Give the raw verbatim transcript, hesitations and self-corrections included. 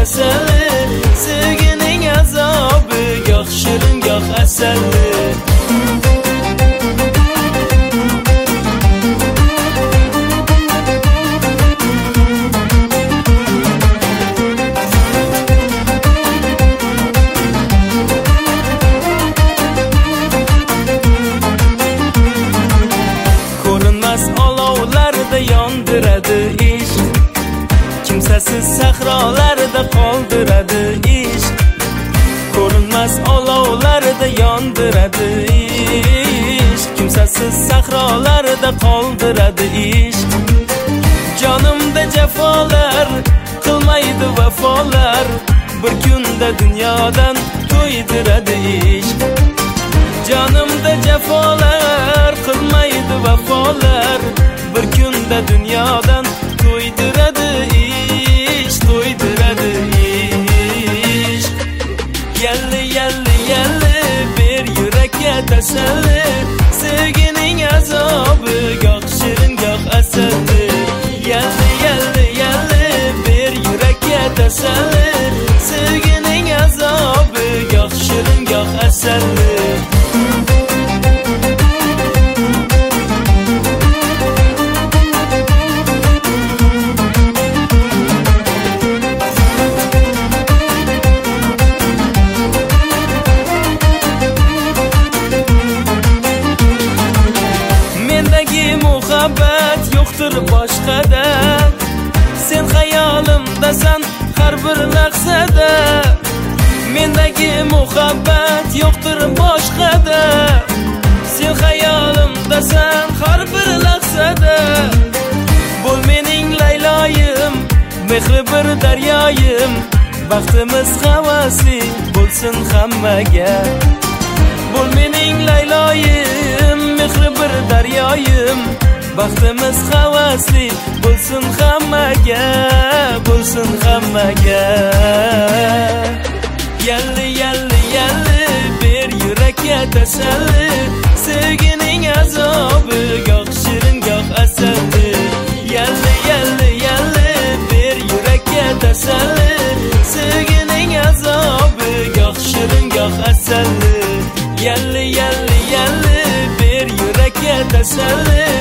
tasalli, sevgining azobi goh shirin goh asalli. Olovlarda yondiradi ishq, kimsasiz sahrolarda qoldiradi ishq. Ko'rinmas olovlarda yondiradi ishq, kimsasiz sahrolarda qoldiradi ishq. Jonimda jafolar qilmaydi vafolar, bir kunda dunyodan to'ydiradi ishq. Jonimda jafolar qilmaydi vafolar, bir kunda dunyodan to'ydiradi ish, to'ydiradi ish. Yalli yalli yalli ber yurakka tasalli, sevgining azobi goh shirin goh asalli. Yalli yalli yalli ber yurakka tasalli, sevgining azobi goh shirin goh asalli. Muhabbat yo'qdir boshqada, sen xayolimdasan har bir lahzada. Mendagi muhabbat yo'qdir boshqada, sen xayolimdasan har bir lahzada. Bo'l mening layloyim, mehri bir daryoyim, baxtimiz havasli bo'lsin hammaga. Bo'l mening layloyim, mehri bir daryoyim, baxtimiz havasli bo'lsin hammaga, bo'lsin hammaga. Yalli yalli yalli ber yurakka tasalli, sevgining azobi goh shirin goh asalli. Yalli yalli yalli ber yurakka tasalli, sevgining azobi goh shirin goh asalli. Yalli yalli yalli ber yurakka tasalli,